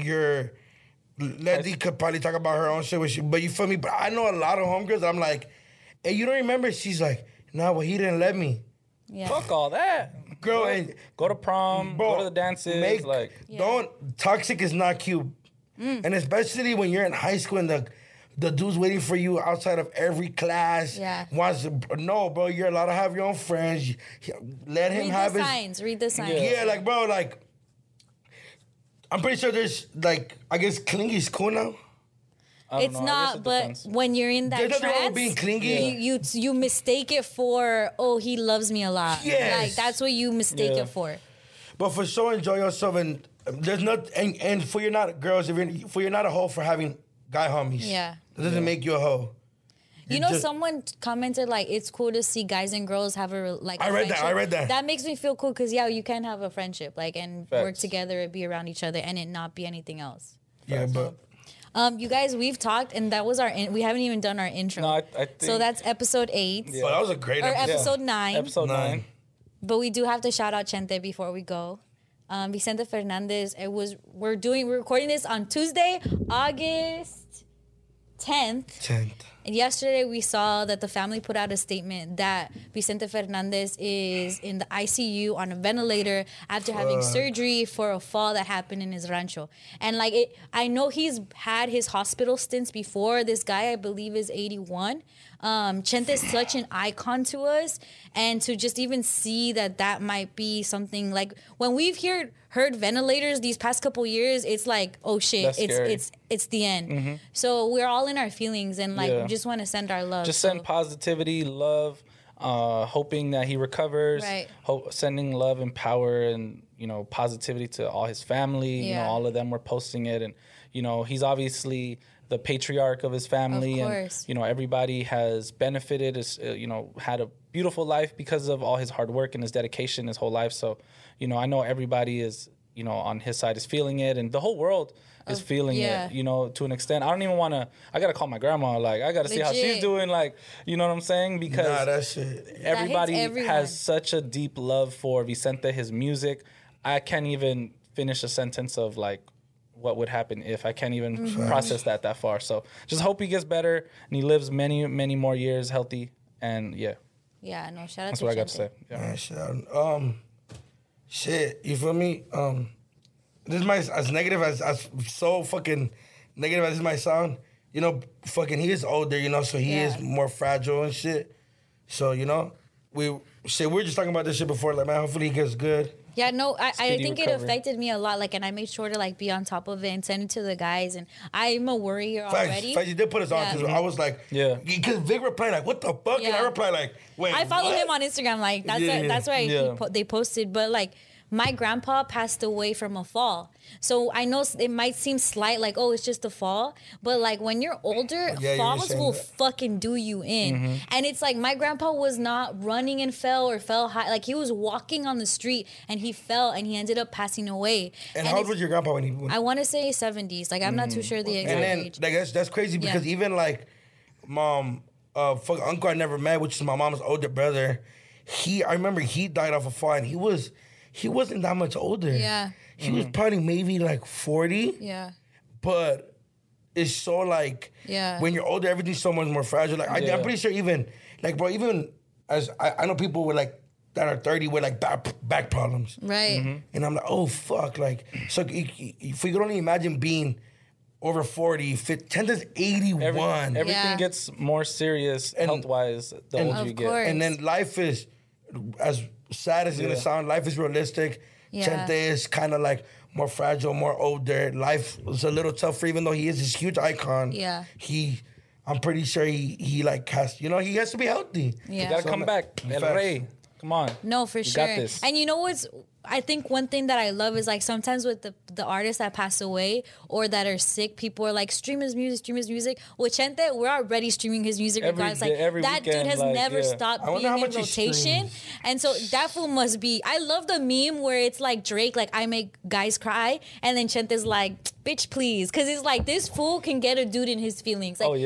Letty could probably talk about her own shit, but you feel me? But I know a lot of homegirls that I'm like, hey, you don't remember? She's like, nah, well, he didn't let me. Yeah. Fuck all that. Girl, and go to prom, go to the dances. Toxic is not cute. And especially when you're in high school and the dude's waiting for you outside of every class. Yeah. No, bro, you're allowed to have your own friends. Let him have his... Read the signs. Yeah, like, bro, like... I'm pretty sure there's, like, I guess clingy's cool now. It's not, but when you're in that trance, being clingy. You mistake it for, oh, he loves me a lot. Yes. Like that's what you mistake it for. But for sure, enjoy yourself, and there's not, and for you're not girls, you're not a hoe for having guy homies. Yeah, it doesn't make you a hoe. You know, someone commented like it's cool to see guys and girls have a friendship. I read that. That makes me feel cool because you can have a friendship and work together and be around each other and it not be anything else. Yeah, but. You guys, we've talked, and that was we haven't even done our intro. No, I think, so that's episode 8. Yeah. Oh, that was a great episode. Or episode 9. Episode 9. But we do have to shout out Chente before we go. Vicente Fernandez. We're recording this on Tuesday, August 10th. And yesterday we saw that the family put out a statement that Vicente Fernandez is in the ICU on a ventilator after having surgery for a fall that happened in his rancho. And I know he's had his hospital stints before. This guy, I believe, is 81. Chente is such an icon to us, and to just even see that might be something like when we've heard ventilators these past couple years, it's like, oh shit, it's the end. So we're all in our feelings, and we just want to send our love. Just send positivity, love, hoping that he recovers. Right. Sending love and power and positivity to all his family. Yeah. All of them were posting it, and he's obviously the patriarch of his family, of course. And everybody has benefited, had a beautiful life because of all his hard work and his dedication his whole life. So I know everybody is you know, on his side is feeling it, and the whole world is feeling it, you know, to an extent. I don't even want to, I got to call my grandma. Like, I got to see how she's doing. Like, you know what I'm saying? Because that shit. Everybody has such a deep love for Vicente, his music. I can't even finish a sentence of like what would happen if. I can't even process that far. So just hope he gets better and he lives many, many more years healthy. And yeah, no, shout out that's to what Chente. I got to say. Yeah, shit, you feel me? This might, as negative as so fucking negative as this might sound, you know, fucking he is older, you know, so he is more fragile and shit. So, you know, we were just talking about this shit before, like, man, hopefully he gets good. Yeah, no, I think recovery. it affected me a lot. Like, and I made sure to like be on top of it and send it to the guys. And I'm a worrier already. Facts, you did put us on because I was like, because Vic replied like, what the fuck? And I replied like, wait, I follow him on Instagram. Like, that's why they posted. But like, my grandpa passed away from a fall. So I know it might seem slight, like, oh, it's just a fall. But like when you're older, falls will fucking do you in. And it's like my grandpa was not running and fell high. Like he was walking on the street and he fell and he ended up passing away. And how old was your grandpa when he went? I want to say 70s. Like I'm not too sure the exact age. Like that's crazy because even like mom, uncle I never met, which is my mom's older brother, I remember he died off a fall and he wasn't that much older. Yeah. He was probably maybe like 40. Yeah. But it's so like, when you're older, everything's so much more fragile. Like I'm pretty sure even, like, bro, even as I know people with like, that are 30 with like back problems. Right. And I'm like, oh, fuck. Like, so if you could only imagine being over 40, 10's 81. Everything gets more serious health-wise the older you get. And then life is, as sad as it's gonna sound, life is realistic. Chente is kind of like more fragile, more older. Life was a little tougher, even though he is this huge icon. Yeah. I'm pretty sure he like has, you know, he has to be healthy. Yeah. You gotta come back. El Rey. Come on. No, for sure. Got this. And you know what's, I think one thing that I love is like sometimes with the artists that pass away or that are sick, people are like, stream his music. With Chente, we're already streaming his music regardless. Like that weekend, dude has never stopped being in rotation. And so that fool must be, I love the meme where it's like Drake, like I make guys cry. And then Chente's like, bitch, please. Cause it's like this fool can get a dude in his feelings. Like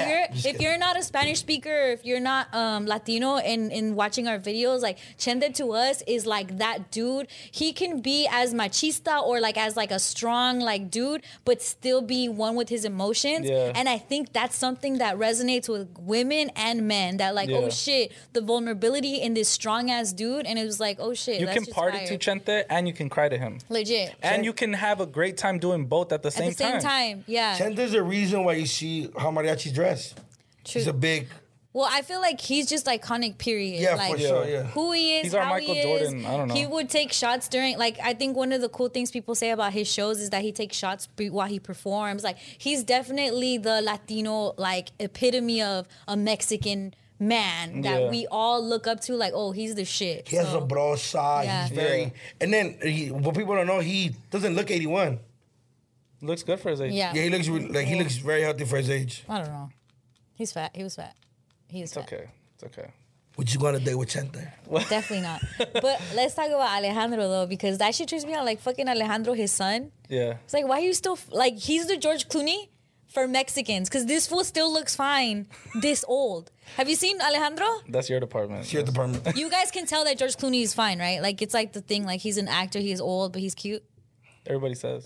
if you're not a Spanish speaker, if you're not Latino and watching our videos, like Chente to us is like that dude. He can be as machista or like as like a strong like dude, but still be one with his emotions. Yeah. And I think that's something that resonates with women and men. That like, oh shit, the vulnerability in this strong ass dude, and it was like, oh shit, you can party to Chente and you can cry to him. Legit. And you can have a great time doing both at the same time. Yeah. Chente's a reason why you see how mariachis dress. True. He's a big. Well, I feel like he's just iconic, period. Yeah, like, for sure, yeah. Who he is, he's our how Michael he Jordan. is. I don't know. He would take shots during, like, I think one of the cool things people say about his shows is that he takes shots while he performs. Like, he's definitely the Latino, like, epitome of a Mexican man that we all look up to. Like, oh, he's the shit. He has a bro side. Yeah. He's very... And then, what people don't know, he doesn't look 81. Looks good for his age. Yeah, he looks like he looks very healthy for his age. I don't know. He's fat. He was fat. It's okay. It's okay. Would you go on a date with Chente? Definitely not. But let's talk about Alejandro though, because that shit trips me out. Like fucking Alejandro, his son. Yeah. It's like, why are you still like? He's the George Clooney for Mexicans, because this fool still looks fine this old. Have you seen Alejandro? That's your department. It's your department. You guys can tell that George Clooney is fine, right? Like it's like the thing. Like he's an actor. He's old, but he's cute. Everybody says.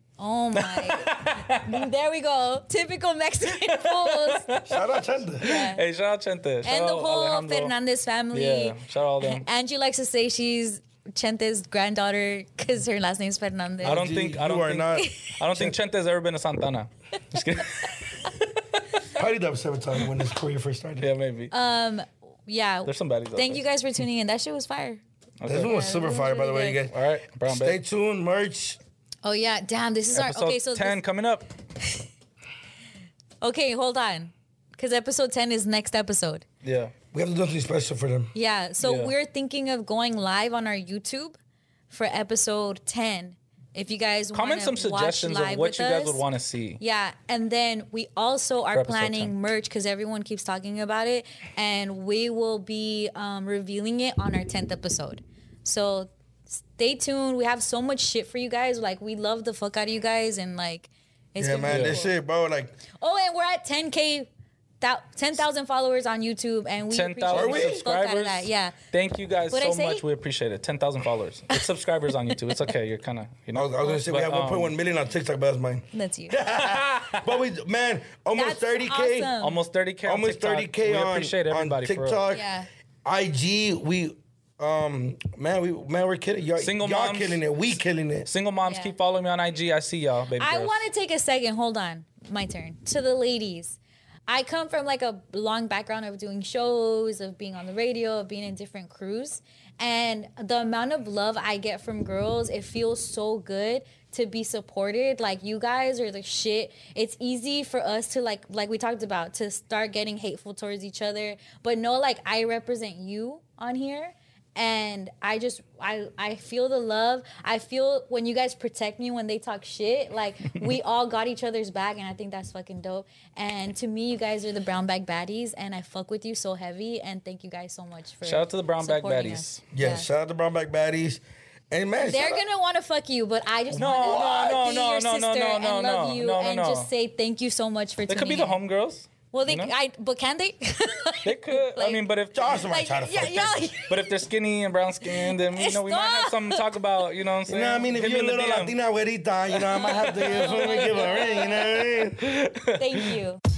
Oh my. There we go. Typical Mexican fools. Shout out Chente. Yeah. Hey, shout out Chente. And the whole Alejandro. Fernandez family. Yeah, shout out all them. Angie likes to say she's Chente's granddaughter because her last name's Fernandez. I don't think Chente's ever been to Santana. Just kidding. Probably the 7 times when his career first started. Yeah, maybe. Yeah. There's some baddies. Thank you guys for tuning in. That shit was fire. Okay. This one was super fire, by the way, you guys. All right, Brown Stay tuned, merch. Oh yeah, damn! This is episode our okay. So 10 coming up. Okay, hold on, because episode 10 is next episode. Yeah, we have to do something special for them. Yeah, so we're thinking of going live on our YouTube for episode 10. If you guys comment some suggestions of what you guys would want to see. Yeah, and then we also are planning merch because everyone keeps talking about it, and we will be revealing it on our 10th episode. So stay tuned. We have so much shit for you guys. Like, we love the fuck out of you guys, and like, it's yeah, gonna man, be this cool. shit, bro. Like, and we're at 10,000 followers on YouTube, and we 10,000 appreciate the fuck out of subscribers. that. Yeah. Thank you guys What'd I so say? much. We appreciate it. 10,000 followers. It's subscribers on YouTube. It's okay. You're kind of, I was gonna say we have 1.1 million on TikTok, but that's mine. That's you. But we, man, almost That's 30K. awesome. almost 30K on Almost TikTok. 30K We on, appreciate everybody on for real. TikTok. Yeah. IG, we're killing y'all. Single y'all moms. killing it. We killing it. Single moms, Yeah. keep following me on IG. I see y'all, baby I girls. want to take a second. Hold on. My turn. To the ladies. I come from like a long background of doing shows, of being on the radio, of being in different crews. And the amount of love I get from girls, it feels so good to be supported. Like, you guys are the shit. It's easy for us to like we talked about, to start getting hateful towards each other. But no, like, I represent you on here. And I feel the love. I feel when you guys protect me when they talk shit. Like, we all got each other's back, and I think that's fucking dope. And to me, you guys are the brown bag baddies, and I fuck with you so heavy. And thank you guys so much for Shout out to the brown bag supporting baddies. us. Yeah, shout out to Brown Bag Baddies. And man, They're shout out- gonna want to fuck you, but I just No, want to no, be no, your no, sister no, no, and no, love no, you no, and no. just say thank you so much for They tuning could be the in. homegirls. Well, they, you know? but can they? They could. I mean, but if Josh might try to fuck yeah. but if they're skinny and brown skinned, then we might have Stop. something to talk about. You know what I'm You saying? know what I mean? If Hit me you're a in the little DM. Latina güerita, you know, I might have to give her a ring, you know what I mean? Thank you.